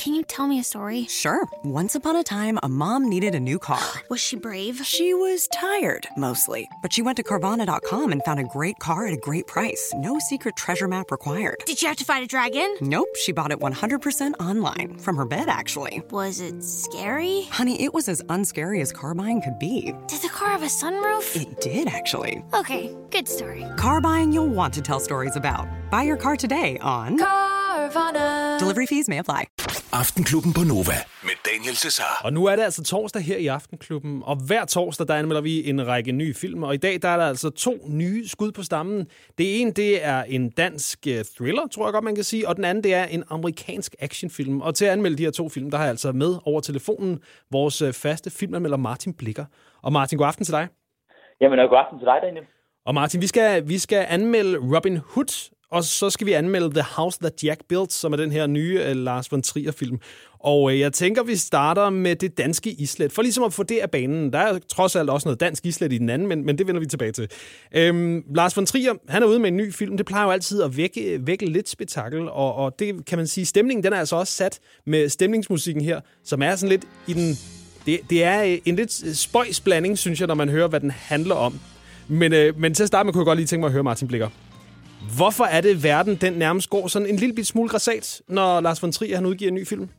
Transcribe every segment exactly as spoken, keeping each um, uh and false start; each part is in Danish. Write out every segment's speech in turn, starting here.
Can you tell me a story? Sure. Once upon a time, a mom needed a new car. Was she brave? She was tired, mostly. But she went to Carvana dot com and found a great car at a great price. No secret treasure map required. Did you have to fight a dragon? Nope, she bought it one hundred percent online. From her bed, actually. Was it scary? Honey, it was as unscary as car buying could be. Did the car have a sunroof? It did, actually. Okay, good story. Car buying you'll want to tell stories about. Buy your car today on Carvana. Delivery fees may apply. Aftenklubben på Nova med Daniel Cesar. Og nu er det altså torsdag her i Aftenklubben, og hver torsdag der anmelder vi en række nye film, og i dag der er der altså to nye skud på stammen. Det ene, det er en dansk thriller, tror jeg godt man kan sige, og den anden, det er en amerikansk actionfilm. Og til at anmelde de her to film, der har jeg altså med over telefonen vores faste filmanmelder Martin Blikker. Og Martin, god aften til dig. Jamen, god aften til dig, Daniel. Og Martin, vi skal, vi skal anmelde Robin Hood, og så skal vi anmelde The House That Jack Built, som er den her nye uh, Lars von Trier-film. Og uh, jeg tænker, vi starter med det danske islet, for ligesom at få det af banen. Der er trods alt også noget dansk islet i den anden, men, men det vender vi tilbage til. Øhm, Lars von Trier, han er ude med en ny film. Det plejer jo altid at vække, vække lidt spektakel, og, og det kan man sige, stemningen den er altså også sat med stemningsmusikken her, som er sådan lidt i den... Det, det er en lidt spøjs blanding, synes jeg, når man hører, hvad den handler om. Men, øh, men til at starte med, kunne jeg godt lige tænke mig at høre Martin Blikker. Hvorfor er det, verden den nærmest går sådan en lille bit smule grassat, når Lars von Trier han udgiver en ny film?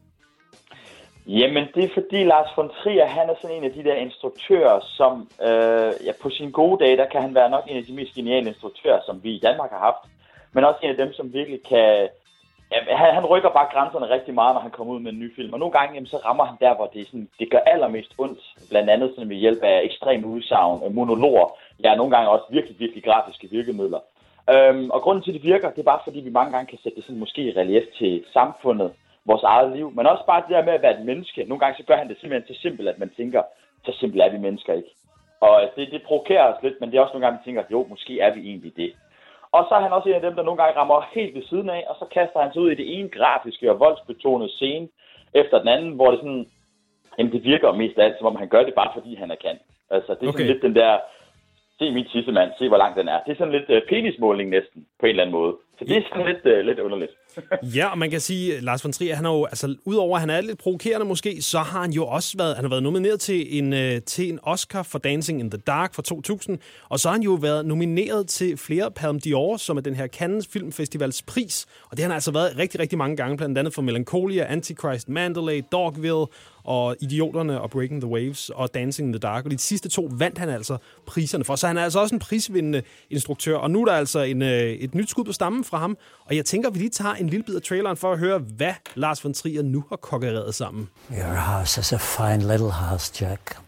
Jamen, det er fordi Lars von Trier, han er sådan en af de der instruktører, som øh, ja, på sine gode dage, der kan han være nok en af de mest geniale instruktører, som vi i Danmark har haft. Men også en af dem, som virkelig kan... Ja, han, han rykker bare grænserne rigtig meget, når han kommer ud med en ny film. Og nogle gange, jamen, så rammer han der, hvor det, sådan, det gør allermest ondt. Blandt andet sådan ved hjælp af ekstrem udsagn, monologer. Ja, nogle gange også virkelig, virkelig grafiske virkemidler. Øhm, og grunden til, at det virker, det er bare fordi, vi mange gange kan sætte det sådan måske i relief til samfundet, vores eget liv. Men også bare det der med at være et menneske. Nogle gange så gør han det simpelthen så simpelt, at man tænker, så simpelt er vi mennesker ikke. Og det, det provokerer os lidt, men det er også nogle gange, man tænker, jo, måske er vi egentlig det. Og så er han også en af dem, der nogle gange rammer helt ved siden af, og så kaster han sig ud i det ene grafiske og voldsbetonede scene efter den anden, hvor det sådan, jamen det virker mest af alt, som om han gør det bare fordi han er kan. Altså det er okay. Sådan lidt den der, se min tissemand, se hvor lang den er. Det er sådan lidt uh, penismåling næsten, på en eller anden måde. Så det er sådan lidt, uh, lidt underligt. Ja, og man kan sige, at Lars von Trier, han har jo, altså udover at han er lidt provokerende måske, så har han jo også været, han har været nomineret til en, uh, til en Oscar for Dancing in the Dark fra to tusind, og så har han jo været nomineret til flere Palme d'Or, som er den her Cannes Filmfestivals pris, og det har han altså været rigtig, rigtig mange gange, blandt andet for Melancholia, Antichrist, Mandalay, Dogville, og Idioterne og Breaking the Waves og Dancing in the Dark. Og de sidste to vandt han altså priserne for. Så han er altså også en prisvindende instruktør. Og nu er der altså en, et nyt skud på stammen fra ham. Og jeg tænker, vi lige tager en lille bid af traileren for at høre, hvad Lars von Trier nu har kokkereret sammen. Your house is a fine little house, Jack.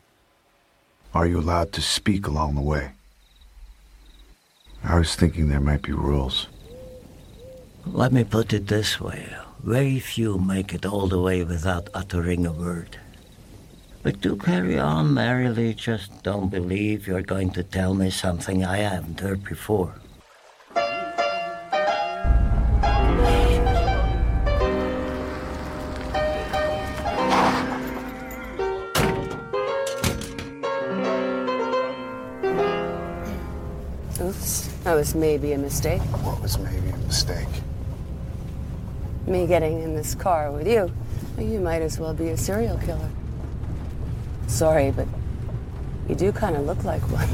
Are you allowed to speak along the way? I was thinking there might be rules. Let me put it this way. Very few make it all the way without uttering a word. But do carry on merrily, just don't believe you're going to tell me something I haven't heard before. Oops, that was maybe a mistake. What was maybe a mistake? Me getting in this car with you. You might as well be a serial killer. Sorry, but you do kind of look like one.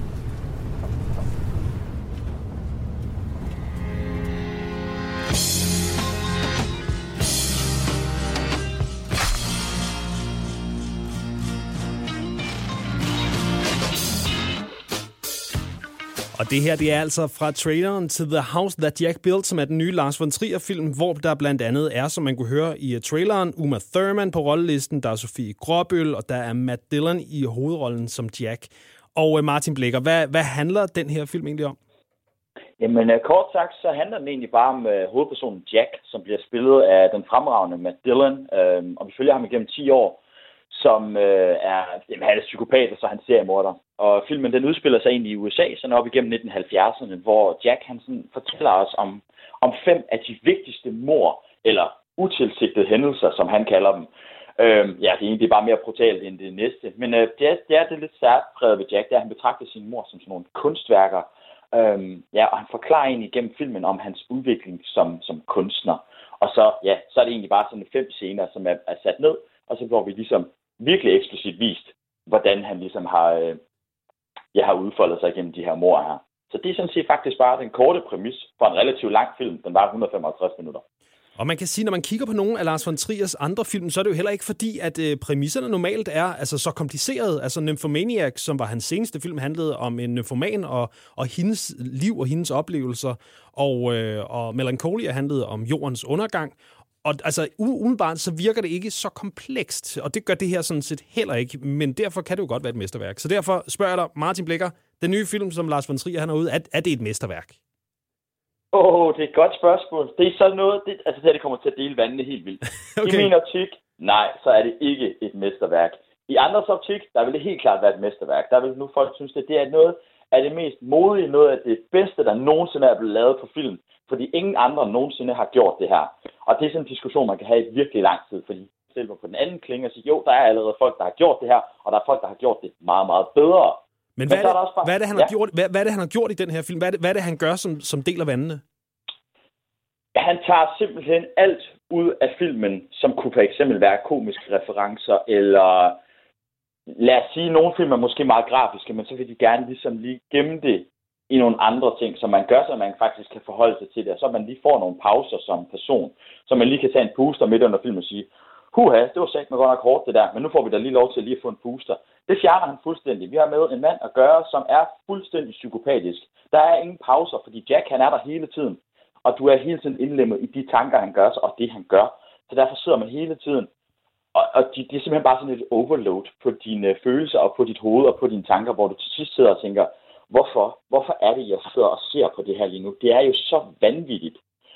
Og det her, det er altså fra traileren til The House That Jack Built, som er den nye Lars von Trier-film, hvor der blandt andet er, som man kunne høre i traileren, Uma Thurman på rollelisten, der er Sofie Gråbøl, og der er Matt Dillon i hovedrollen som Jack. Og Martin Blikker, hvad, hvad handler den her film egentlig om? Jamen kort sagt, så handler den egentlig bare om uh, hovedpersonen Jack, som bliver spillet af den fremragende Matt Dillon, uh, og vi følger ham igennem ti år. Som øh, er, jamen, han er psykopat, og så er han seriemorder. Og filmen den udspiller sig egentlig i U S A, sådan op igennem nitten halvfjerdserne, hvor Jack han sådan fortæller os om, om fem af de vigtigste mord, eller utilsigtede hændelser, som han kalder dem. Øhm, ja, det er egentlig bare mere brutalt end det næste. Men øh, det, er, det er det lidt særpræget ved Jack, det er, at han betragter sine mord som sådan nogle kunstværker. Øhm, ja, og han forklarer egentlig igennem filmen om hans udvikling som, som kunstner. Og så, ja, så er det egentlig bare sådan fem scener, som er, er sat ned, og så hvor vi ligesom virkelig eksplicit vist, hvordan han ligesom har, øh, ja, har udfoldet sig igennem de her mord her. Så det er sådan set faktisk bare den korte præmis for en relativt lang film. Den var et hundrede og femoghalvtreds minutter. Og man kan sige, når man kigger på nogle af Lars von Triers andre film, så er det jo heller ikke fordi, at øh, præmisserne normalt er altså, så komplicerede. Altså Nymphomaniac, som var hans seneste film, handlede om en nymfoman og, og hendes liv og hendes oplevelser. Og, øh, og Melancholia handlede om jordens undergang. Og altså, umiddelbart så virker det ikke så komplekst, og det gør det her sådan set heller ikke, men derfor kan det jo godt være et mesterværk. Så derfor spørger jeg dig, Martin Blikker, den nye film, som Lars von Trier han har ude, er, er det et mesterværk? Åh, oh, det er et godt spørgsmål. Det er sådan noget, det, altså det her det kommer til at dele vandene helt vildt. Okay. I min optik, nej, så er det ikke et mesterværk. I andres optik, der vil det helt klart være et mesterværk. Der vil nu folk synes, at det er noget af det mest modige, noget af det bedste, der nogensinde er blevet lavet på film. Fordi ingen andre nogensinde har gjort det her. Og det er sådan en diskussion, man kan have i virkelig lang tid. Fordi selv på den anden klinge og sige, jo, der er allerede folk, der har gjort det her, og der er folk, der har gjort det meget, meget bedre. Men hvad, Men er, det, er bare, hvad er det, han ja. har gjort? Hvad, hvad er det, han har gjort i den her film? Hvad er det, hvad er det han gør, som, som deler vandene? Han tager simpelthen alt ud af filmen, som kunne for eksempel være komiske referencer, eller lad os sige, nogle film er måske meget grafiske, men så vil de gerne ligesom lige gemme det i nogle andre ting, som man gør, så man faktisk kan forholde sig til det, og så man lige får nogle pauser som person, så man lige kan tage en puster midt under filmen og sige, huha, det var sagt med godt nok hårdt det der, men nu får vi da lige lov til at lige at få en puster. Det fjerner han fuldstændig. Vi har med en mand at gøre, som er fuldstændig psykopatisk. Der er ingen pauser, fordi Jack han er der hele tiden, og du er hele tiden indlemmet i de tanker, han gør sig, og det han gør. Så derfor sidder man hele tiden, og, og det de er simpelthen bare sådan et overload på dine følelser, og på dit hoved, og på dine tanker, hvor du til sidst sidder og tænker, hvorfor? Hvorfor er det, jeg sidder og ser på det her lige nu? Det er jo så vanvittigt.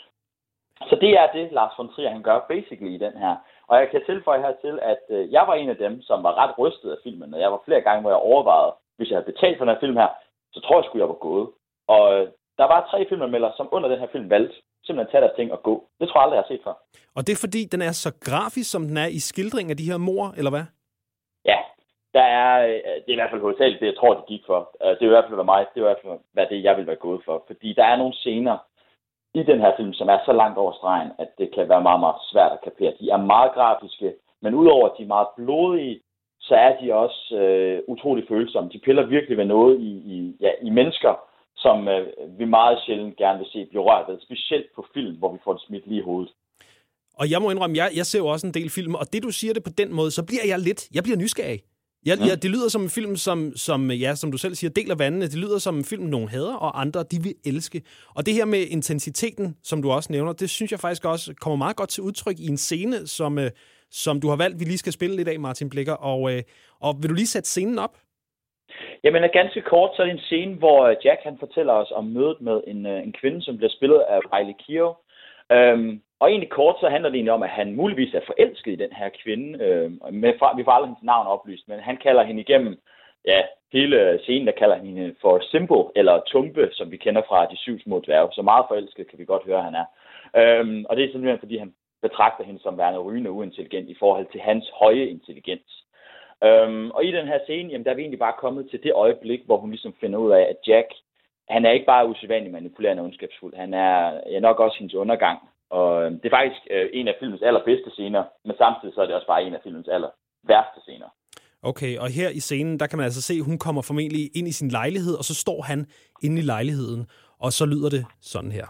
Så det er det, Lars von Trier han gør basically i den her. Og jeg kan tilføje hertil, at øh, jeg var en af dem, som var ret rystet af filmen, og jeg var flere gange, hvor jeg overvejede, hvis jeg havde betalt for den her film her, så tror jeg sgu, jeg var gået. Og øh, der var tre filmanmeldere, som under den her film valgte simpelthen tage deres ting og gå. Det tror jeg aldrig, jeg har set før. Og det er fordi, den er så grafisk, som den er i skildringen af de her mord, eller hvad? Ja, der er, det er i hvert fald hovedsageligt det, jeg tror, det gik for. Det er i hvert fald for mig, det er i hvert fald hvad det, jeg vil være gået for. Fordi der er nogle scener i den her film, som er så langt over stregen, at det kan være meget, meget svært at kapere. De er meget grafiske, men udover at de er meget blodige, så er de også øh, utrolig følsomme. De piller virkelig ved noget i, i, ja, i mennesker, som øh, vi meget sjældent gerne vil se blive rørt ved, specielt på film, hvor vi får det smidt lige i hovedet. Og jeg må indrømme, jeg, jeg ser jo også en del film, og det du siger det på den måde, så bliver jeg lidt, jeg bliver nysgerrig. Jeg, mm. jeg, det lyder som en film, som, som, ja, som du selv siger, deler vandene. Det lyder som en film, nogen hader, og andre, de vil elske. Og det her med intensiteten, som du også nævner, det synes jeg faktisk også kommer meget godt til udtryk i en scene, som, øh, som du har valgt, vi lige skal spille lidt af, Martin Blikker. Og, øh, og vil du lige sætte scenen op? Jamen, ganske kort, så er det en scene, hvor Jack han fortæller os om mødet med en, en kvinde, som bliver spillet af Riley Keough. Øhm, og egentlig kort, så handler det egentlig om, at han muligvis er forelsket i den her kvinde. Øhm, med, vi får aldrig hendes navn oplyst, men han kalder hende igennem ja, hele scenen, der kalder hende for Simple, eller Tumpe, som vi kender fra De syv små dværge. Så meget forelsket kan vi godt høre, han er. Øhm, og det er simpelthen, fordi han betragter hende som værende rygende uintelligent i forhold til hans høje intelligens. Øhm, og i den her scene, jamen, der er vi egentlig bare kommet til det øjeblik, hvor hun ligesom finder ud af, at Jack, han er ikke bare usædvanlig manipulerende og ondskabsfuld, han er ja, nok også hendes undergang. Og det er faktisk øh, en af filmens allerbedste scener, men samtidig så er det også bare en af filmens aller værste scener. Okay, og her i scenen, der kan man altså se, at hun kommer formentlig ind i sin lejlighed, og så står han inde i lejligheden, og så lyder det sådan her.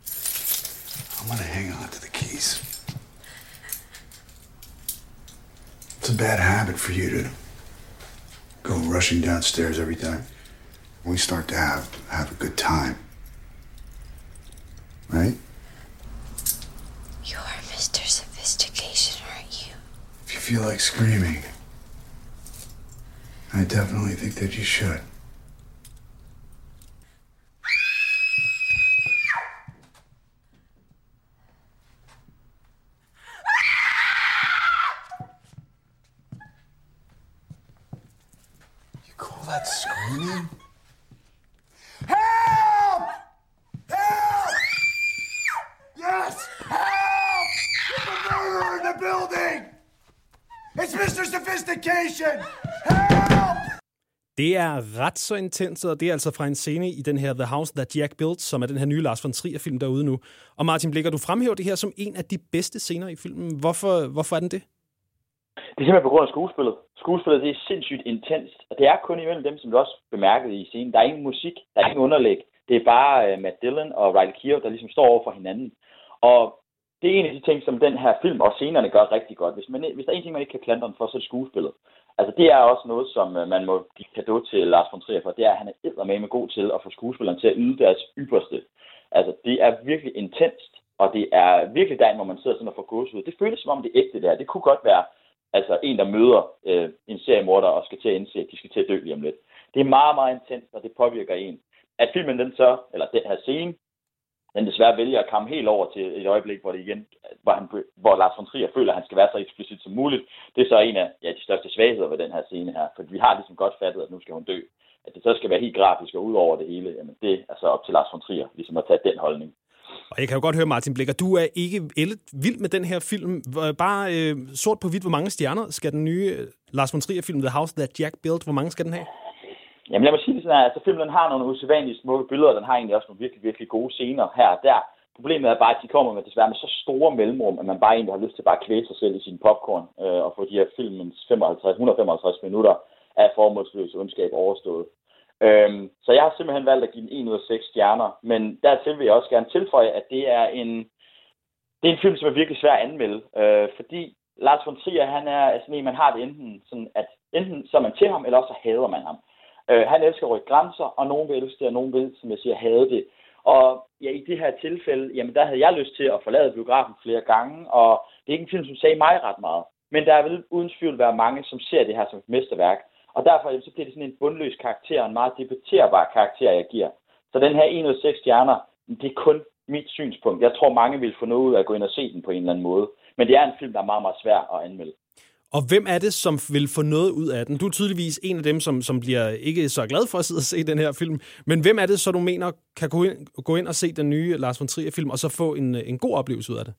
I'm gonna hang on to the keys. It's a bad habit for you to go rushing downstairs every time we start to have, have a good time. Right? You're Mister Sophistication, aren't you? If you feel like screaming, I definitely think that you should. You call that screaming? Help! Help! Yes! Help! There's a murderer in the building! It's Mister Sophistication! Help! Det er ret så intens, og det er altså fra en scene i den her The House That Jack Built, som er den her nye Lars von Trier-film derude nu. Og Martin Blikker, du fremhæver det her som en af de bedste scener i filmen. Hvorfor, hvorfor er den det? Det er simpelthen på grund af skuespillet. Skuespillet, det er sindssygt intenst, og det er kun imellem dem, som du også bemærkede i scenen. Der er ingen musik, der er ingen underlæg. Det er bare uh, Matt Dillon og Riley Keough, der ligesom står over for hinanden. Og det er en af de ting, som den her film og scenerne gør rigtig godt. Hvis, man, hvis der er en ting, man ikke kan klandre den for, så er det skuespillet. Altså det er også noget, som uh, man må give cadeau til Lars von Trier for. Det er, at han er eddermame god til at få skuespillerne til at yde deres ypperste. Altså det er virkelig intenst, og det er virkelig der, hvor man sidder sådan og får gåsehud. Det føles som om det er ægte der. Det kunne godt være altså en, der møder øh, en seriemorder og skal til at indse, at de skal til at dø lige om lidt. Det er meget, meget intens, og det påvirker en. At filmen den så, eller den her scene, den desværre vælger at komme helt over til et øjeblik, hvor det igen, hvor, han, hvor Lars von Trier føler, at han skal være så eksplicit som muligt. Det er så en af ja, de største svagheder ved den her scene her, for vi har ligesom godt fattet, at nu skal hun dø. At det så skal være helt grafisk og ud over det hele, jamen det er så op til Lars von Trier, ligesom at tage den holdning. Og jeg kan jo godt høre, Martin Blikker, du er ikke vild med den her film. Bare øh, sort på hvidt, hvor mange stjerner skal den nye Lars von Trier-film The House That Jack Built, hvor mange skal den have? Jamen lad mig sige det sådan her, altså filmen har nogle usædvanlige smukke billeder, den har egentlig også nogle virkelig, virkelig gode scener her og der. Problemet er bare, at de kommer med desværre med så store mellemrum, at man bare egentlig har lyst til bare at kvæle sig selv i sin popcorn øh, og få de her filmens femoghalvtreds, et hundrede og femoghalvtreds minutter af formålsløs ondskab overstået. Øhm, så jeg har simpelthen valgt at give den en ud af seks stjerner, men dertil vil jeg også gerne tilføje, at det er en, det er en film, som er virkelig svær at anmelde, øh, fordi Lars von Trier, han er sådan en, man har det enten sådan, at enten så er man til ham, eller også så hader man ham. Øh, han elsker at rykke grænser, og nogen vil elske det, og nogen vil, som jeg siger, hade det. Og ja, i det her tilfælde, jamen der havde jeg lyst til at forlade biografen flere gange, og det er ikke en film, som sagde mig ret meget. Men der vil uden tvivl være mange, som ser det her som et mesterværk. Og derfor så bliver det sådan en bundløs karakter, en meget debatterbar karakter, jeg giver. Så den her en ud af seks stjerner, det er kun mit synspunkt. Jeg tror, mange vil få noget ud af at gå ind og se den på en eller anden måde. Men det er en film, der er meget, meget svær at anmelde. Og hvem er det, som vil få noget ud af den? Du er tydeligvis en af dem, som, som bliver ikke så glad for at sidde og se den her film. Men hvem er det, så du mener, kan gå ind, gå ind og se den nye Lars von Trier-film, og så få en, en god oplevelse ud af det?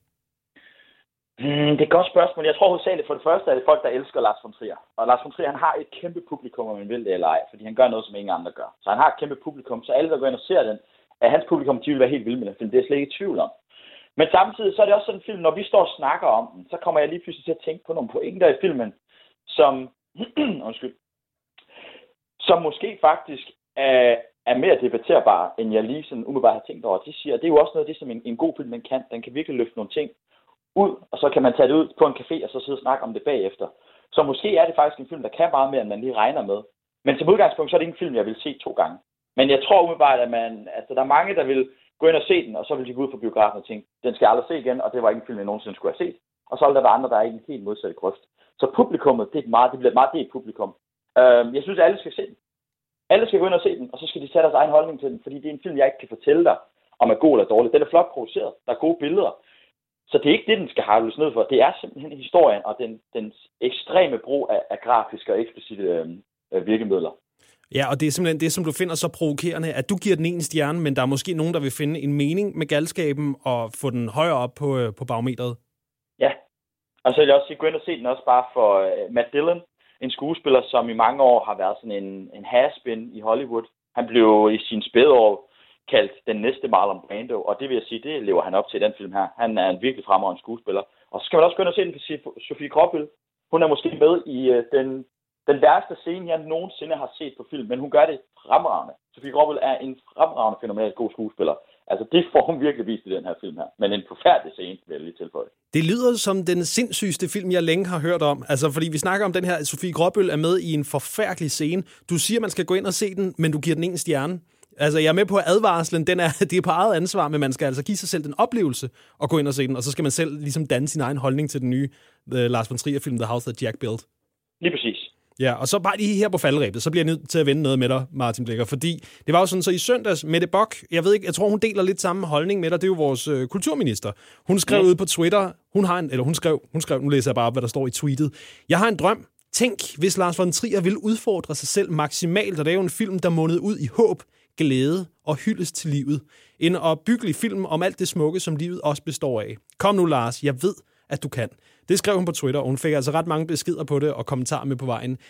Mm, det er et godt spørgsmål. Jeg tror hovedsageligt for det første, er det folk, der elsker Lars von Trier. Og Lars von Trier, han har et kæmpe publikum, om man vil det eller ej, fordi han gør noget, som ingen andre gør. Så han har et kæmpe publikum, så alle, der går ind og ser den, at hans publikum, de vil være helt vilde med den film. Det er jeg slet ikke i tvivl om. Men samtidig, så er det også sådan en film, når vi står og snakker om den, så kommer jeg lige pludselig til at tænke på nogle pointer i filmen, som, undskyld, som måske faktisk er, er mere debatterbare, end jeg lige sådan umiddelbart har tænkt over. De siger, det er jo også noget af det, som en, en god film den kan. Den kan virkelig løfte nogle ting ud, og så kan man tage det ud på en café, og så sidde og snakke om det bagefter. Så måske er det faktisk en film, der kan meget mere, end man lige regner med. Men som udgangspunkt, så er det ikke en film, jeg vil se to gange. Men jeg tror umiddelbart, at man, altså, der er mange, der vil gå ind og se den, og så vil de gå ud fra biografen og tænke, den skal jeg aldrig se igen, og det var ikke en film, jeg nogensinde skulle have set. Og så vil der være andre, der er i en helt modsatte grøft. Så publikummet, det, er meget, det bliver et meget delt publikum. Uh, jeg synes, at alle skal se den. Alle skal gå ind og se den, og så skal de tage deres egen holdning til den, fordi det er en film, jeg ikke kan fortælle dig, om er god eller dårlig. Den er flot produceret, der er gode billeder. Så det er ikke det, den skal havles ned for. Det er simpelthen historien og den, den ekstreme brug af, af grafiske og eksplicite øh, virkemidler. Ja, og det er simpelthen det, som du finder så provokerende, at du giver den en stjerne, men der er måske nogen, der vil finde en mening med galskaben og få den højere op på, på barometeret. Ja, og så vil jeg også sige, gå ind og se den også bare for uh, Matt Dillon, en skuespiller, som i mange år har været sådan en, en has-been i Hollywood. Han blev i sin spædår kaldt den næste Marlon Brando, og det vil jeg sige, det lever han op til i den film her. Han er en virkelig fremragende skuespiller. Og så skal man også gå ind og se den for Sofie Gråbøl. Hun er måske med i uh, den, den værste scene, jeg nogensinde har set på film, men hun gør det fremragende. Sofie Gråbøl er en fremragende, fænomenalt god skuespiller. Altså, det får hun virkelig vist i den her film her. Men en forfærdelig scene, vil jeg lige tilføje. Det lyder som den sindssygste film, jeg længe har hørt om. Altså, fordi vi snakker om den her, Sofie Gråbøl er med i en forfærdelig scene. Du siger, man skal gå ind og se den, men du giver den en stjerne. Altså, jeg er med på advarslen, den er, det er på eget ansvar, men man skal altså give sig selv den oplevelse at gå ind og se den, og så skal man selv ligesom danne sin egen holdning til den nye uh, Lars von Trier-film, The House That Jack Built. Lige præcis. Ja, og så bare lige her på falderæbet, så bliver jeg nødt til at vende noget med dig, Martin Blikker, fordi det var jo sådan, så i søndags, Mette Bock, jeg ved ikke, jeg tror, hun deler lidt samme holdning med dig, det er jo vores øh, kulturminister. Hun skrev ja. ud på Twitter, hun har en, eller hun skrev, hun skrev, nu læser jeg bare op, hvad der står i tweetet. Jeg har en drøm. Tænk, hvis Lars von Trier ville udfordre sig selv maksimalt, og det er jo en film, der mundede ud i håb, glæde og hyldes til livet. En opbyggelig film om alt det smukke, som livet også består af. Kom nu, Lars, jeg ved, at du kan. Det skrev hun på Twitter, og hun fik altså ret mange beskeder på det og kommentarer med på vejen.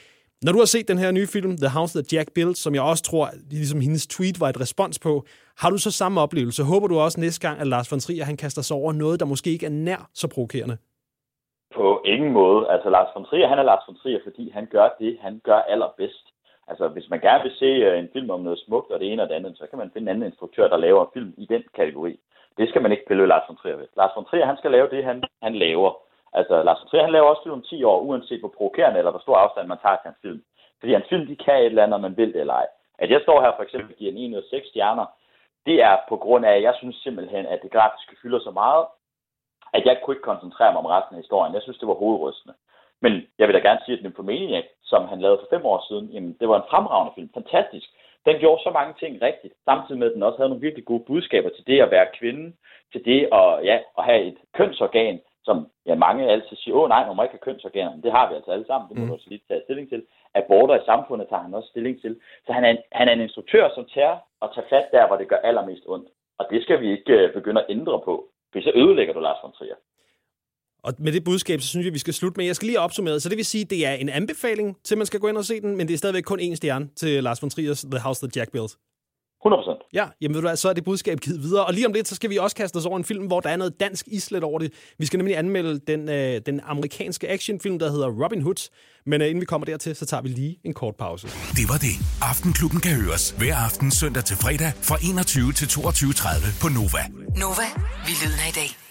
Når du har set den her nye film, The House That Jack Built, som jeg også tror, ligesom hendes tweet var et respons på, har du så samme oplevelse? Håber du også næste gang, at Lars von Trier han kaster sig over noget, der måske ikke er nær så provokerende? På ingen måde. Altså Lars von Trier, han er Lars von Trier, fordi han gør det, han gør allerbedst. Altså hvis man gerne vil se en film om noget smukt og det ene og det andet, så kan man finde en anden instruktør, der laver en film i den kategori. Det skal man ikke pille Lars von Trier ved. Lars von Trier, han skal lave det, han, han laver. Altså Lars von Trier, han laver også film om ti år, uanset hvor provokerende eller hvor stor afstand man tager til hans film. Fordi hans film, de kan et eller andet, om man vil det eller ej. At jeg står her for eksempel og giver en en ud af seks stjerner, det er på grund af, at jeg synes simpelthen, at det grafiske fylder så meget, at jeg kunne ikke koncentrere mig om resten af historien. Jeg synes, det var hovedrystende. Men jeg vil da gerne sige, at Nymphomaniac, som han lavede for fem år siden, jamen, det var en fremragende film. Fantastisk. Den gjorde så mange ting rigtigt, samtidig med, at den også havde nogle virkelig gode budskaber til det at være kvinde, til det at, ja, at have et kønsorgan, som ja, mange altid siger, åh nej, man må ikke have kønsorganer, men det har vi altså alle sammen, det må mm. du også lige tage stilling til. Aborter i samfundet tager han også stilling til. Så han er en, han er en instruktør, som tager og tager fat der, hvor det gør allermest ondt. Og det skal vi ikke uh, begynde at ændre på, for så ødelægger du Lars von Trier. Og med det budskab, så synes jeg, vi skal slutte med. Jeg skal lige opsummere. Så det vil sige, det er en anbefaling til, man skal gå ind og se den, men det er stadigvæk kun én stjerne til Lars von Triers The House That Jack Built. hundrede procent. Ja, jamen ved du hvad, så er det budskab givet videre. Og lige om lidt, så skal vi også kaste os over en film, hvor der er noget dansk islet over det. Vi skal nemlig anmelde den, øh, den amerikanske actionfilm, der hedder Robin Hood. Men øh, inden vi kommer dertil, så tager vi lige en kort pause. Det var det. Aftenklubben kan høres hver aften søndag til fredag fra enogtyve til toogtyve tredive på Nova. Nova, vi lyder i dag.